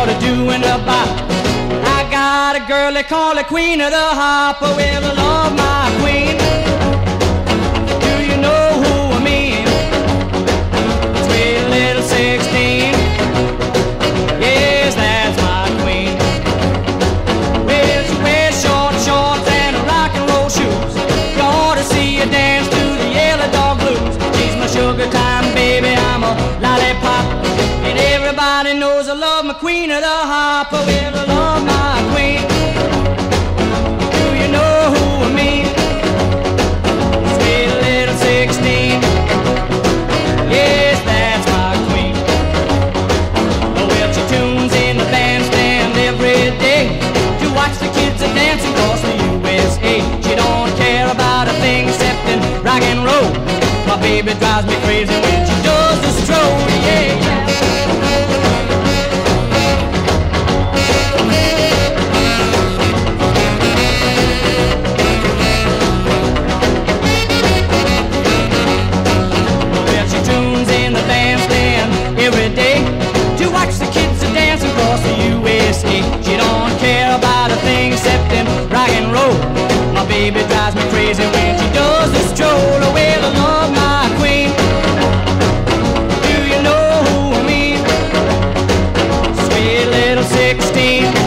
ought to doing about. I got a girl they call the queen of the hop. Well, I love my queen. Do you know who I mean? Sweet little 16. Yes, that's my queen. Well, she wears short shorts and rock and roll shoes. You ought to see her dance to the Yellow Dog Blues. She's my sugar time baby, I'm a lollipop. And everybody knows I love my queen of the hop. Well, I love my queen. Do you know who I mean? Sweet little 16. Yes, that's my queen. Well, she tunes in the bandstand every day to watch the kids a dancing across the USA. She don't care about a thing except in rock and roll. My baby drives me crazy when she does the stroll, yeah. Well, she tunes in the bandstand every day to watch the kids a dance across the USA. She don't care about a thing except in rock and roll. My baby drives me crazy when she does the stroll. Well, I love my queen. Do you know who I mean? Sweet little 16.